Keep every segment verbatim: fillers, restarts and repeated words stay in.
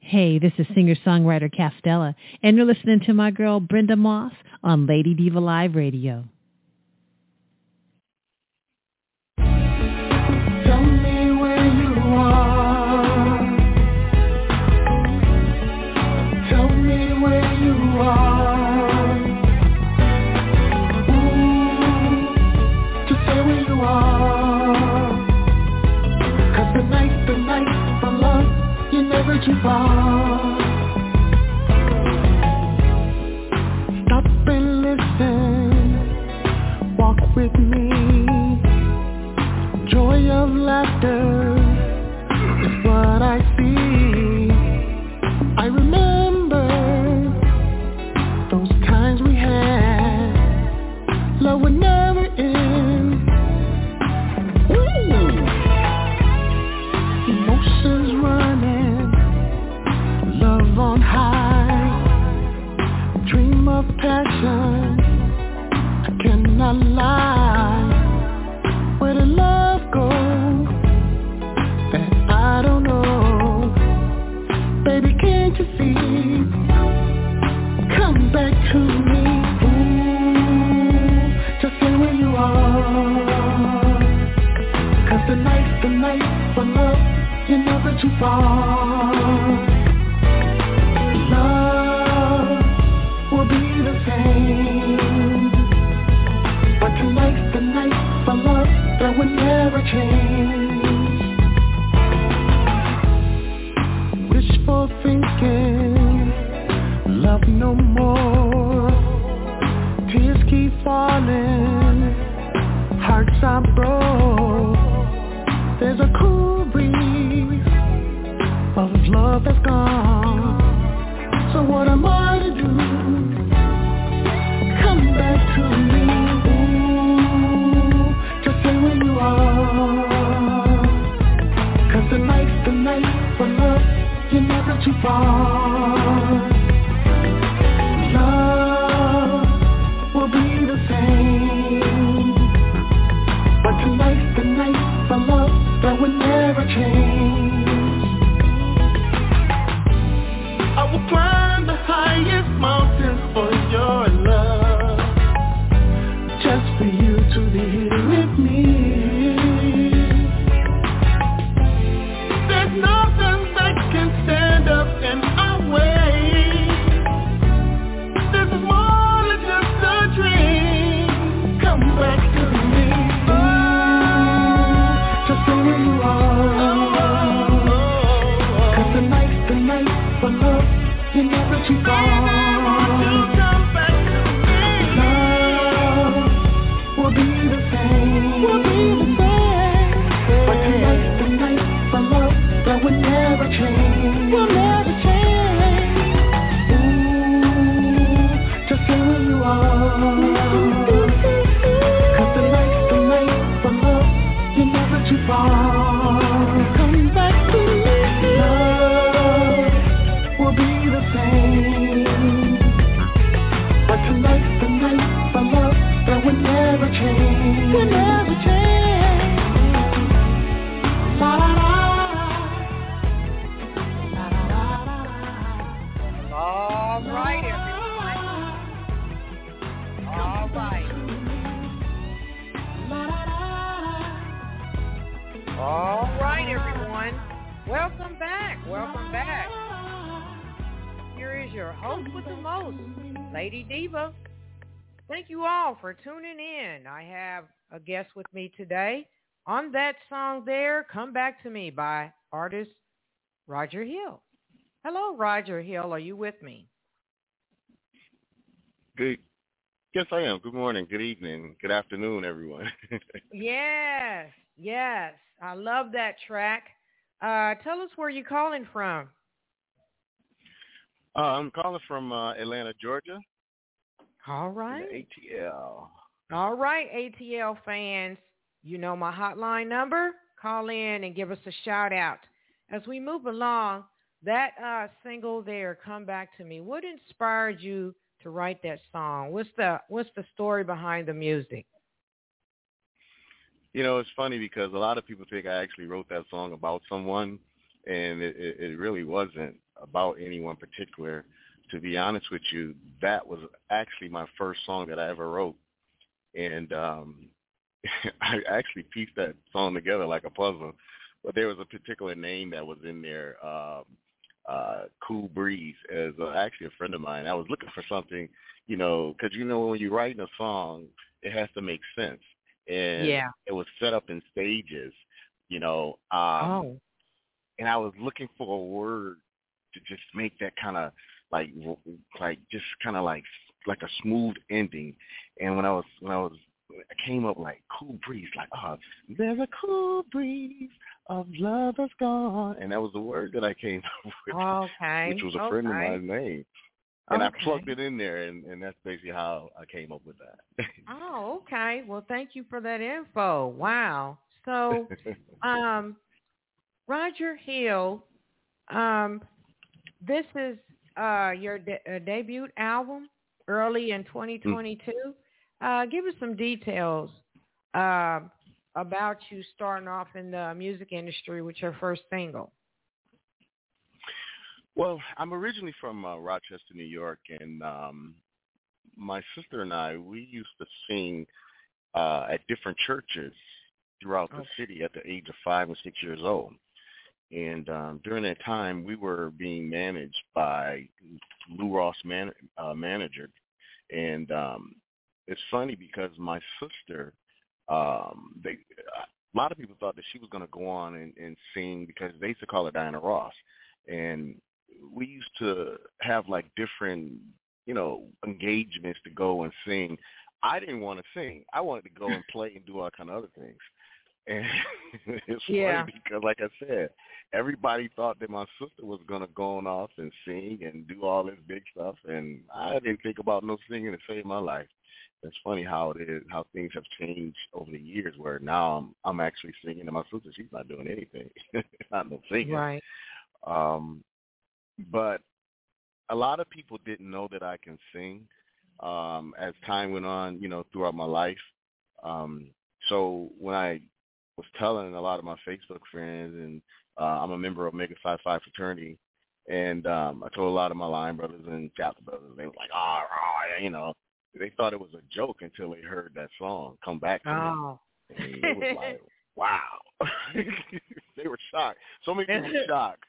Hey, this is singer-songwriter Castella, and you're listening to my girl Brenda Moss on Lady Diva Live Radio. Tell me where you are. Tell me where you are. Ooh, just say where you are. 'Cause the night, the night for love, you're never too far. Stop and listen. Walk with me. Joy of laughter is what I see. I remember those times we had. Love would never end. Ooh. Emotions running, love on high. Dream of passion, I cannot lie. Where did love go? That I don't know. Baby, can't you see? Come back to me. Ooh, just say where you are. 'Cause the night's the night for love, you're never too far. Love will be the same, but tonight's the night for love that would never change. Wishful thinking, love no more. Tears keep falling, hearts are broke. There's a cool breeze of love that's gone. So what am I to do? Come back to me. Ooh, just say where you are. 'Cause the night's the night for love, you're never too far. Love will be the same, but tonight's the night for love that will never change. I will climb the highest mountain for your love, just for you to be here with me. There's nothing that can stand up in our way. This is more than just a dream. Come back to me. Ooh, just say where you are. 'Cause the night's the night for love, you're never too far. Love will be the same, will be the same. But tonight's the night for love that will never change, will never change. Ooh, just say where you are. 'Cause the night's the night for love, you're never too far. Come back to me. Love will be the same, but tonight's the night for love that will never change, will never change. La la la. La la la la. All right, everyone. All right. La la la. All right, everyone. Welcome back. Welcome back. Here is your host with the most, Lady Diva. Thank you all for tuning in. I have a guest with me today on that song there, Come Back to Me by artist Roger Hill. Hello, Roger Hill. Are you with me? Good. Yes, I am. Good morning, good evening, good afternoon, everyone. Yes, yes. I love that track. Uh, tell us where you're calling from. uh, I'm calling from uh, Atlanta, Georgia. All right. A T L. All right, A T L fans. You know my hotline number. Call in and give us a shout out. As we move along, that uh, single there, Come Back to Me, what inspired you to write that song? What's the what's the story behind the music? You know, it's funny because a lot of people think I actually wrote that song about someone, and it, it, it really wasn't about anyone particular. To be honest with you, that was actually my first song that I ever wrote. And um, I actually pieced that song together like a puzzle. But there was a particular name that was in there, um, uh, Cool Breeze, as uh, actually a friend of mine. I was looking for something, you know, because, you know, when you're writing a song, it has to make sense. And Yeah. it was set up in stages, you know. Um, Oh. And I was looking for a word to just make that kind of like, like just kind of like, like a smooth ending. And when I was, when I was, I came up like cool breeze, like, oh, there's a cool breeze of love that's gone. And that was the word that I came up with, Okay. which was a okay. friend of mine's name. And okay. I plugged it in there, and, and that's basically how I came up with that. Oh, okay. Well, thank you for that info. Wow. So, um, Roger Hill, um, this is uh, your de- uh, debut album early in twenty twenty-two. Uh, give us some details uh, about you starting off in the music industry with your first single. Well, I'm originally from uh, Rochester, New York, and um, my sister and I, we used to sing uh, at different churches throughout the Okay. city at the age of five and six years old. And um, during that time, we were being managed by Lou Ross man, uh, manager. And um, it's funny because my sister, um, they, a lot of people thought that she was going to go on and, and sing because they used to call her Diana Ross. And we used to have like different, you know, engagements to go and sing. I didn't want to sing. I wanted to go and play and do all kind of other things. And it's Yeah. funny because, like I said, everybody thought that my sister was going to go on off and sing and do all this big stuff, and I didn't think about no singing to save my life. It's funny how it is, how things have changed over the years, where now I'm I'm actually singing, and my sister, she's not doing anything, not no singing. Right. Um, but a lot of people didn't know that I can sing um, as time went on, you know, throughout my life. Um, so when I was telling a lot of my Facebook friends, and uh, I'm a member of Omega Psi Phi fraternity, and um, I told a lot of my line brothers and chapter brothers, they were like, oh, oh, you know, they thought it was a joke until they heard that song come back to Oh. me. And it was like, wow. They were shocked. So many people were shocked.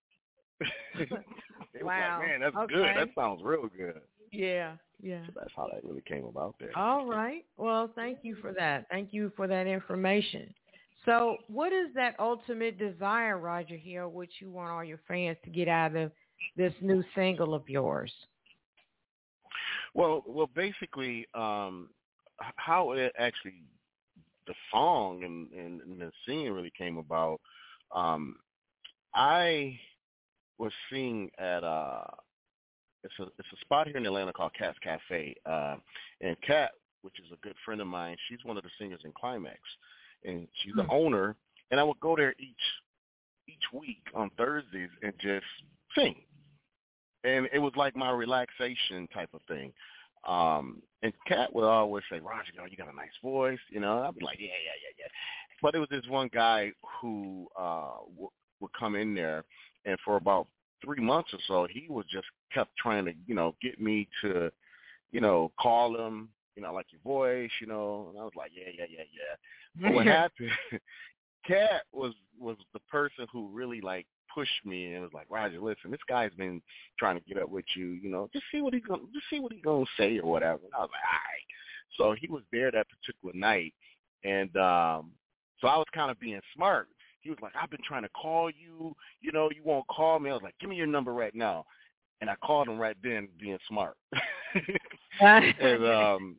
They Wow. was like, man, that's Okay. good. That sounds real good. Yeah. Yeah. So that's how that really came about there. All right. Well, thank you for that. Thank you for that information. So what is that ultimate desire, Roger Hill, which you want all your fans to get out of this new single of yours? Well, well, basically, um, how it actually, the song and, and, and the singing really came about, um, I was singing at uh it's a it's a spot here in Atlanta called Cat's Cafe, uh, and Cat, which is a good friend of mine, she's one of the singers in Climax, and she's the owner. And I would go there each each week on Thursdays and just sing, and it was like my relaxation type of thing. Um, and Cat would always say, Roger, you got a nice voice, you know. I'd be like, yeah, yeah, yeah, yeah. But it was this one guy who uh, w- would come in there, and for about three months or so, he was just kept trying to, you know, get me to, you know, call him, you know, I like your voice, you know. And I was like, yeah, yeah, yeah, yeah. But what happened, Cat was was the person who really, like, pushed me and was like, Roger, listen, this guy's been trying to get up with you, you know, just see what he's gonna just see what he's gonna say or whatever. And I was like, all right. So he was there that particular night, and um, so I was kind of being smart. He was like, I've been trying to call you, you know, you won't call me. I was like, give me your number right now. And I called him right then, being smart. and um,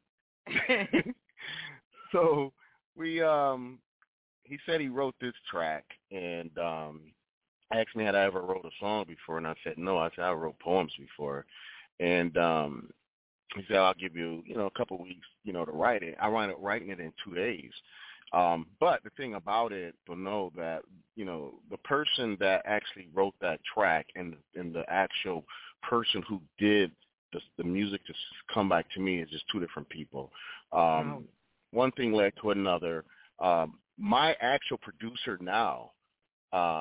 so we, um, he said he wrote this track, and um, asked me had I ever wrote a song before, and I said no. I said I wrote poems before, and um, he said I'll give you, you know, a couple of weeks, you know, to write it. I wound up writing it in two days. Um, but the thing about it, to know that, you know, the person that actually wrote that track and and the actual person who did the, the music to come back to me is just two different people. Um, wow. One thing led to another. Um, my actual producer now uh,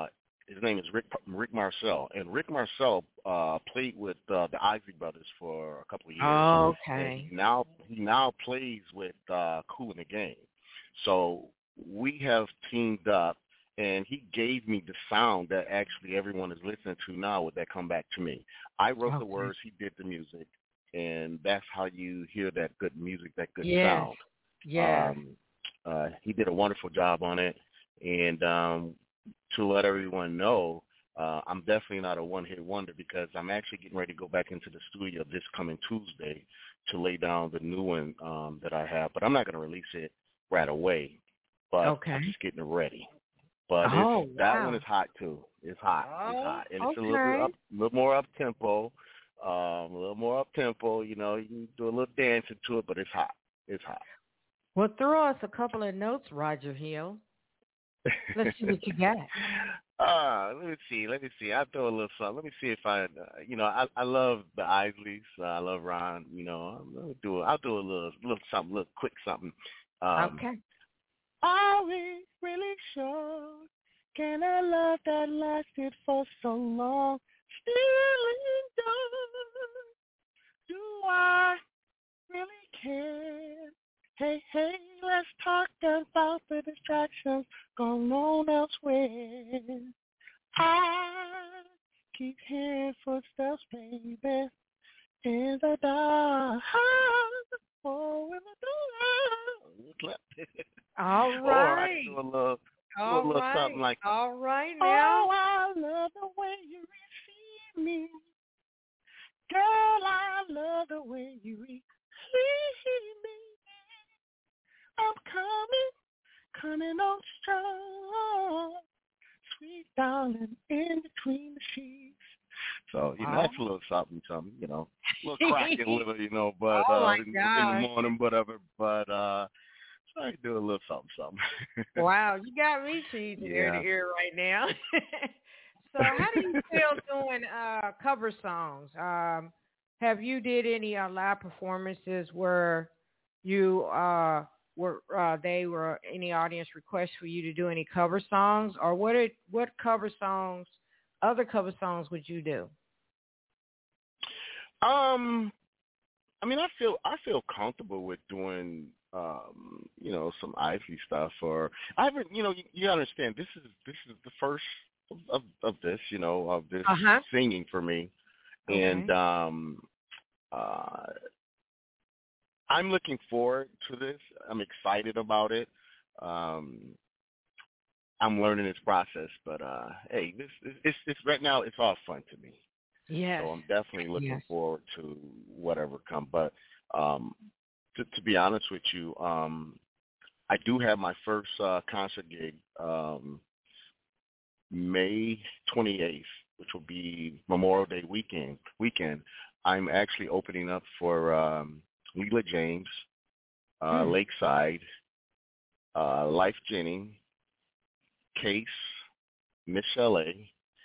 his name is Rick Rick Marcel, and Rick Marcel uh, played with uh, the Isley Brothers for a couple of years. Oh, And okay. he now he now plays with uh, Kool in the Game. So we have teamed up, and he gave me the sound that actually everyone is listening to now. With that come back to me, I wrote Okay. the words, he did the music, and that's how you hear that good music, that good Yes. sound. Yes. Um, uh, he did a wonderful job on it, and um, to let everyone know, uh, I'm definitely not a one-hit wonder because I'm actually getting ready to go back into the studio this coming Tuesday to lay down the new one um, that I have. But I'm not going to release it right away, but Okay. I'm just getting it ready. But Oh, it's, that wow. one is hot too. It's hot. It's Oh, hot, and it's a okay. little bit up, a little more up tempo, um, a little more up tempo. You know, you can do a little dancing to it, but it's hot. It's hot. Well, throw us a couple of notes, Roger Hill. Let's see what you got. Uh, let me see. Let me see. I'll throw a little something. Let me see if I, uh, you know, I I love the Isleys. Uh, I love Ron. You know, I'll do I'll do a little little something, little quick something. Um, Okay. Are we really sure? Can a love that lasted for so long still endure? Do I really care? Hey, hey, let's talk about the distractions gone on elsewhere. I keep hearing footsteps, baby, in the dark. Oh, in the dark. All Or I right. can do a little, do a All little right. something like, All right now. oh, I love the way you receive me. Girl, I love the way you receive me. I'm coming, coming on strong. Sweet darling, in between the sheets. So, you know, Oh. that's a little something, something, you know, a little cracky little, you know, but Oh, uh, my in, in the gosh. morning, whatever. But uh, so I can do a little something, something. Wow, you got me cheesing ear to Yeah. ear right now. So how do you feel doing uh, cover songs? Um, have you did any uh, live performances where you uh, were uh, they were any audience requests for you to do any cover songs, or what it, what cover songs, other cover songs would you do? Um, I mean, I feel I feel comfortable with doing, um, you know, some Isley stuff. Or I haven't, you know, you, you understand. This is this is the first of, of, of this, you know, of this Uh-huh. singing for me, Okay. and um, uh, I'm looking forward to this. I'm excited about it. Um, I'm learning this process, but uh, hey, this it's, it's right now. It's all fun to me. Yes. So I'm definitely looking Yes. forward to whatever comes. But um, to, to be honest with you, um, I do have my first uh, concert gig um, May twenty-eighth, which will be Memorial Day weekend. Weekend. I'm actually opening up for um, Leela James, uh, Hmm. Lakeside, uh, Life Jennings, Case, Miss L A,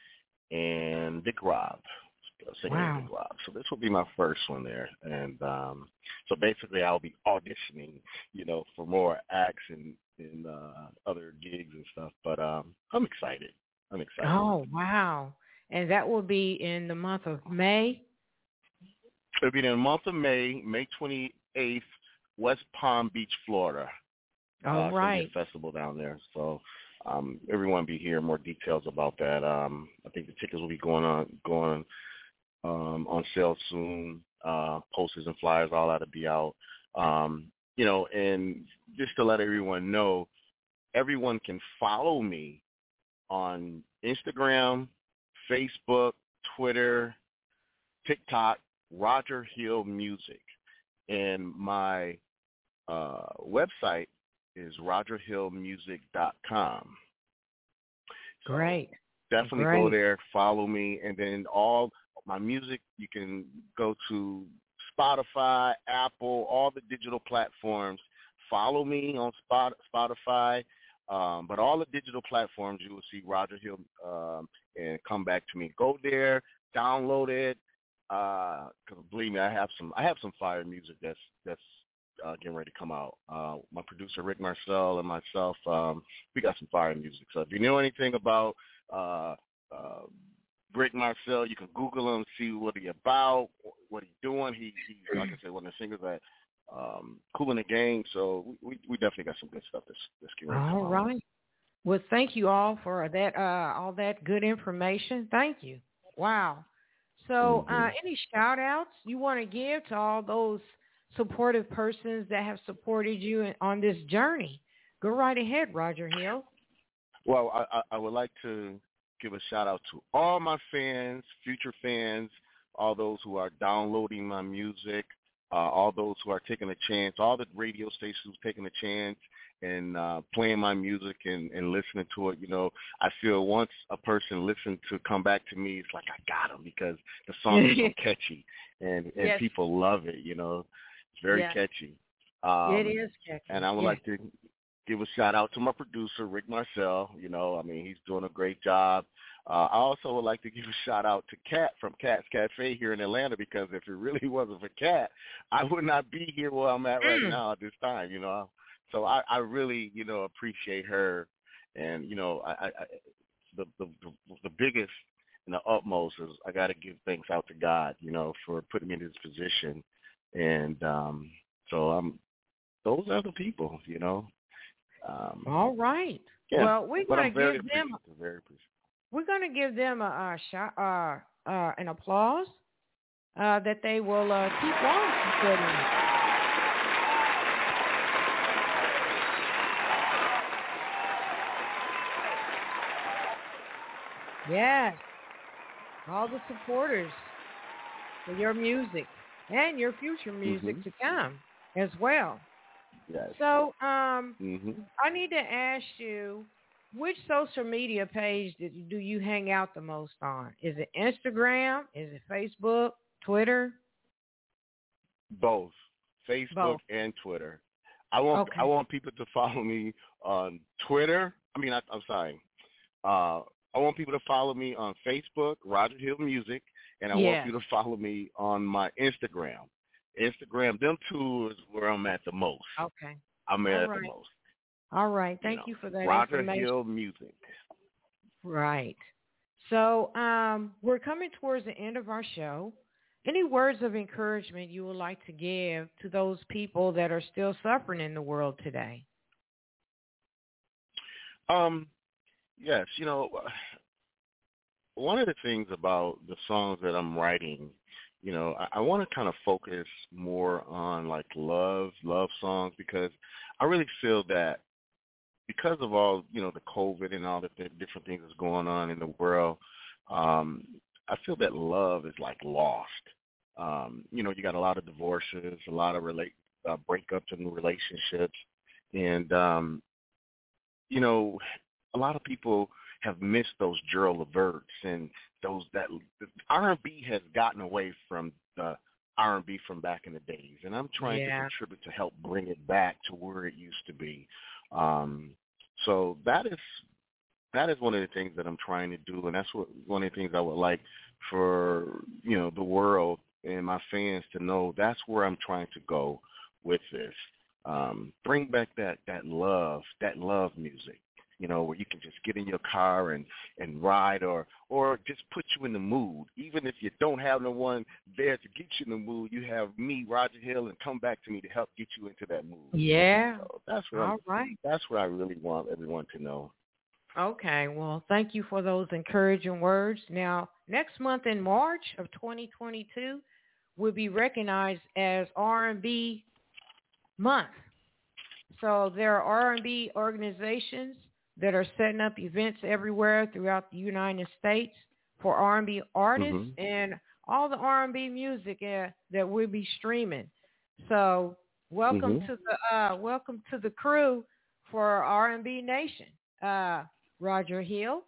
and Dick Rob. Singing Wow. Dick Rob. So this will be my first one there. And um, so basically I'll be auditioning, you know, for more acts and, and uh, other gigs and stuff. But um, I'm excited. I'm excited. Oh, wow. And that will be in the month of May? It'll be in the month of May, May twenty-eighth, West Palm Beach, Florida. All uh, right. It's going to be a festival down there. So um, everyone will be hearing more details about that. Um, I think the tickets will be going on going um, on sale soon. Uh, posters and flyers all ought to be out. Um, you know, and just to let everyone know, everyone can follow me on Instagram, Facebook, Twitter, TikTok, Roger Hill Music. And my uh, website is roger hill music dot com. So Great. definitely Great. go there, follow me, and then all my music, you can go to Spotify, Apple, all the digital platforms. Follow me on Spot, Spotify, um, but all the digital platforms you will see Roger Hill um, and come back to me. Go there, download it. Uh, 'cause believe me, I have some I have some fire music that's that's uh, getting ready to come out. Uh, my producer Rick Marcel and myself, um, we got some fire music. So if you know anything about uh, uh, Rick Marcel. You can Google him, see what he about, what he's doing. He, he's, like I said, one of the singers that um, Kool and the Gang. So we, we, we definitely got some good stuff this this year. All right. Well, thank you all for that, uh, all that good information. Thank you. Wow. So mm-hmm. uh, any shout-outs you want to give to all those supportive persons that have supported you in, on this journey? Go right ahead, Roger Hill. Well, I, I would like to give a shout-out to all my fans, future fans, all those who are downloading my music, uh, all those who are taking a chance, all the radio stations taking a chance and uh, playing my music and, and listening to it. You know, I feel once a person listens to Come Back to Me, it's like I got them because the song is so catchy and, and Yes. people love it, you know. It's very yes. catchy. Um, it is catchy. And I would yes. like to give a shout-out to my producer, Rick Marcel. You know, I mean, he's doing a great job. Uh, I also would like to give a shout-out to Kat from Kat's Cafe here in Atlanta because if it really wasn't for Kat, I would not be here where I'm at right Mm. now at this time, you know. So I, I really, you know, appreciate her. And, you know, I, I, the, the the biggest and the utmost is I got to give thanks out to God, you know, for putting me in this position. And um, so I'm, those are the people, you know. Um, All right. Yeah, well, we're but going I'm to very give them. appreciative, very appreciative. We're going to give them a, a shot, uh, uh, an applause uh, that they will uh, keep on supporting us. Yes, all the supporters for your music and your future music mm-hmm. to come as well. Yes. So um, mm-hmm. I need to ask you, which social media page do you, do you hang out the most on? Is it Instagram? Is it Facebook? Twitter? Both, Facebook Both. and Twitter. I want okay. I want people to follow me on Twitter. I mean, I, I'm sorry. Uh, I want people to follow me on Facebook, Roger Hill Music, and I yes. want you to follow me on my Instagram. Instagram, them two is where I'm at the most. Okay. I'm at right. the most. All right. Thank you, you for that Roger information. Hill Music. Right. So um, we're coming towards the end of our show. Any words of encouragement you would like to give to those people that are still suffering in the world today? Um, yes, you know, one of the things about the songs that I'm writing, you know, I, I want to kind of focus more on like love, love songs, because I really feel that because of all, you know, the COVID and all the different things that's going on in the world, um, I feel that love is like lost. Um, you know, you got a lot of divorces, a lot of relate uh, breakups in relationships, and um, you know, a lot of people have missed those Gerald Leverts and those that R and B has gotten away from the R and B from back in the days, and I'm trying yeah. to contribute to help bring it back to where it used to be. Um, so that is that is one of the things that I'm trying to do, and that's what one of the things I would like for, you know, the world and my fans to know. That's where I'm trying to go with this. Um, bring back that, that love, that love music, you know, where you can just get in your car and, and ride or or just put you in the mood. Even if you don't have no one there to get you in the mood, you have me, Roger Hill, and Come Back to Me to help get you into that mood. Yeah. So that's what All I'm, right. that's what I really want everyone to know. Okay. Well, thank you for those encouraging words. Now, next month in March of twenty twenty-two will be recognized as R and B month. So there are R and B organizations that are setting up events everywhere throughout the United States for R and B artists mm-hmm. and all the R and B music uh, that we'll be streaming. So welcome mm-hmm. to the uh, welcome to the crew for R and B Nation, uh, Roger Hill.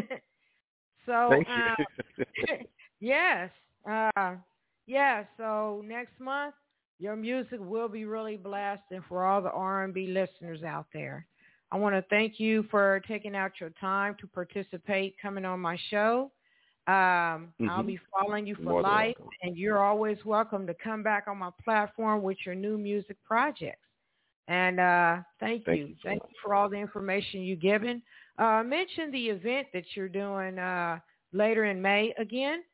so Thank uh, you. yes, uh, yeah. So next month, your music will be really blasting for all the R and B listeners out there. I want to thank you for taking out your time to participate, coming on my show. Um, mm-hmm. I'll be following you for More life, and you're always welcome to come back on my platform with your new music projects. And uh, thank, thank you. you so thank much. you for all the information you've given. Uh, mention the event that you're doing uh, later in May again?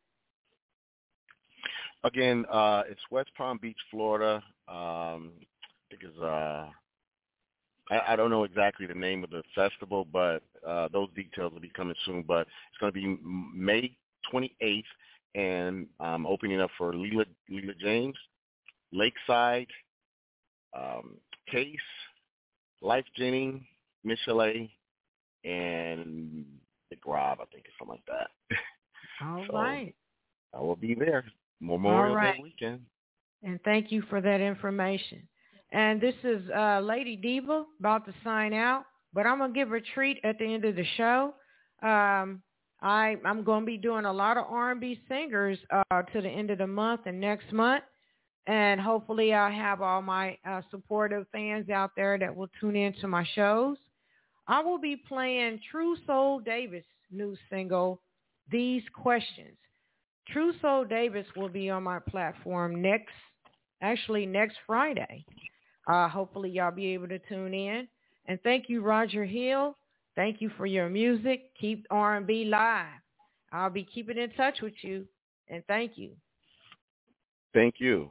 Again, uh, it's West Palm Beach, Florida. Um, I think it's, uh, I, I don't know exactly the name of the festival, but uh, those details will be coming soon. But it's going to be May twenty-eighth, and I'm opening up for Leela, Leela James, Lakeside, um, Case, Life Jennings, Michelle, and the Grob, I think, or something like that. All so right. I will be there Memorial right. Day weekend. And thank you for that information. And this is uh, Lady Diva about to sign out, but I'm going to give her a treat at the end of the show. Um, I, I'm going to be doing a lot of R and B singers uh, to the end of the month and next month. And hopefully I'll have all my uh, supportive fans out there that will tune in to my shows. I will be playing True Soul Davis' new single, These Questions. True Soul Davis will be on my platform next, actually next Friday. Uh, hopefully y'all be able to tune in. And thank you, Roger Hill. Thank you for your music. Keep R and B live. I'll be keeping in touch with you. And thank you. Thank you.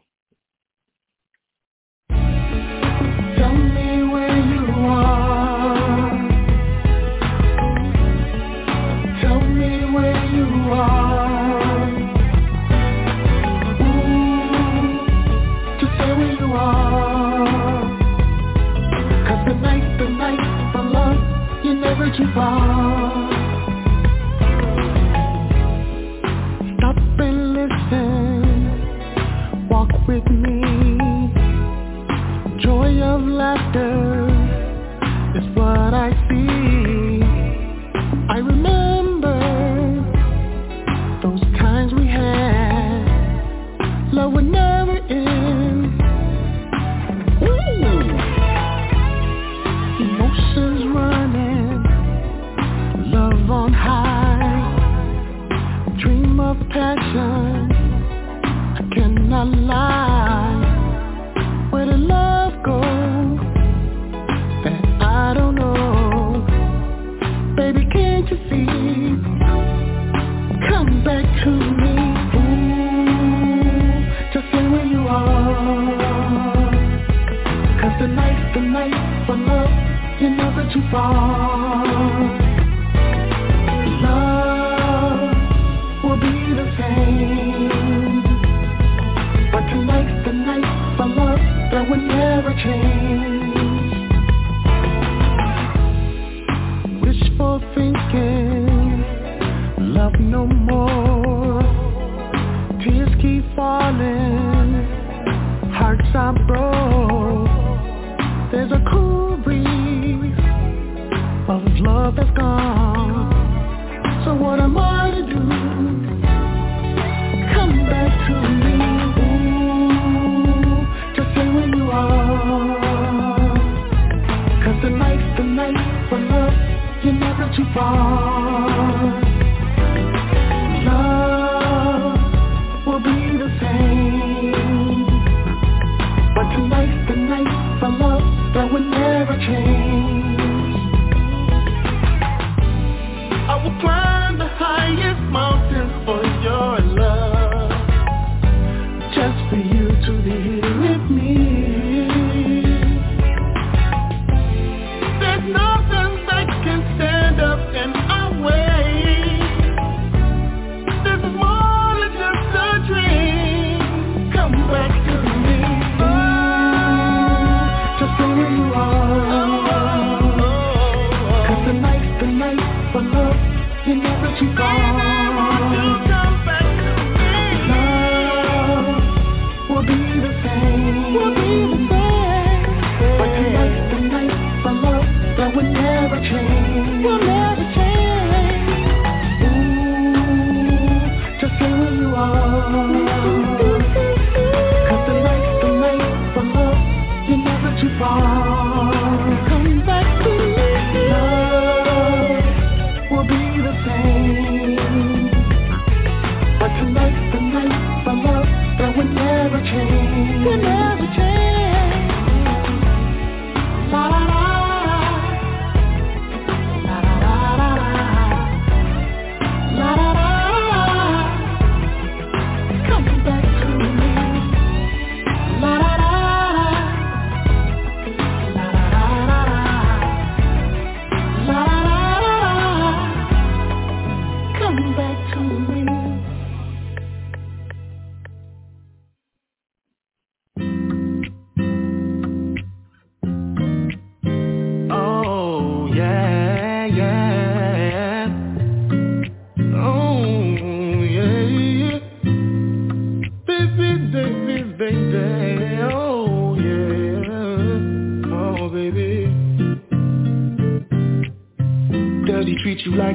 Tell me where you are. Tell me where you are. Ooh, just say where you are. 'Cause the night, the night for love, you're never too far. Stop and listen. Walk with me. Joy of laughter is what I see. I remember those times we had. Love would never end. Ooh. Emotions running, love on high. Dream of passion, I cannot lie. Where did love go? That I don't know. Baby, can't you see? Come back to me. Ooh, just say where you are. 'Cause the night's the night for love, you're never too far. Love will be the same, but tonight's the night for love that will never change. Wishful thinking, love no more. Tears keep falling, hearts are broke. There's a cool breeze of love that's gone. So what am I to do? Come back to me. Where you are. 'Cause the night's the night for love, you're never too far. Love will be the same, but tonight's the night for love that will never change. I will climb the highest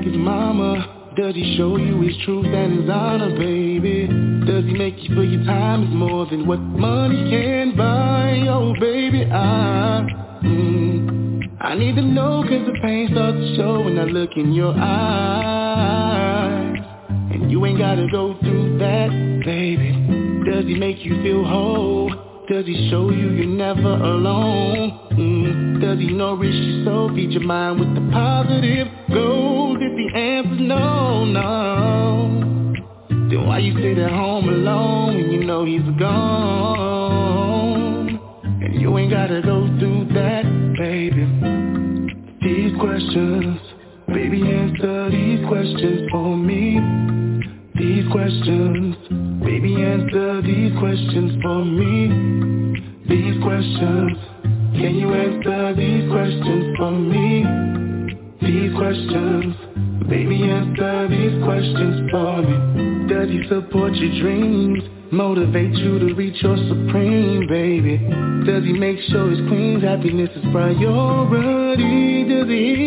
like his mama? Does he show you his truth and his honor, baby? Does he make you feel your time is more than what money can buy? Oh, baby, I, mm, I need to know, cause the pain starts to show when I look in your eyes. And you ain't gotta go through that, baby. Does he make you feel whole? Does he show you you're never alone? Mm, does he nourish your soul, feed your mind with the positive gold? If the answer's no, no, then why you sit at home alone when you know he's gone? And you ain't gotta go through that, baby. These questions, baby, answer these questions for me. These questions, baby, answer these questions for me. These questions, can you answer these questions for me? These questions, baby, answer these questions for me. Does he support your dreams? Motivate you to reach your supreme, baby? Does he make sure his queen's happiness is priority? Does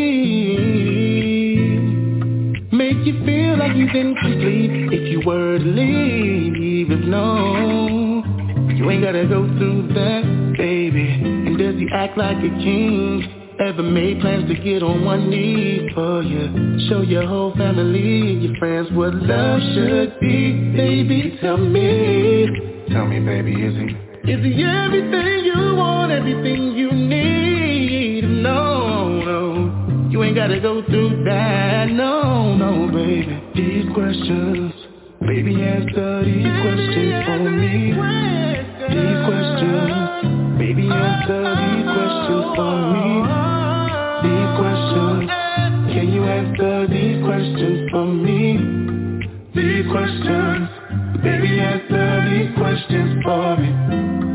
he make you feel like he's incomplete if you were to leave? If no, you ain't gotta go through that, baby. And does he act like a king? Ever made plans to get on one knee for you? Show your whole family and your friends what love should be. Baby, tell me, tell me, baby, is he? Is he everything you want, everything you need? No, no, you ain't gotta go through that. No, no, baby. These questions, baby, answer these questions for me. These questions, baby, answer these questions for me. These questions, can you answer these questions for me? These questions, baby, answer these questions for me.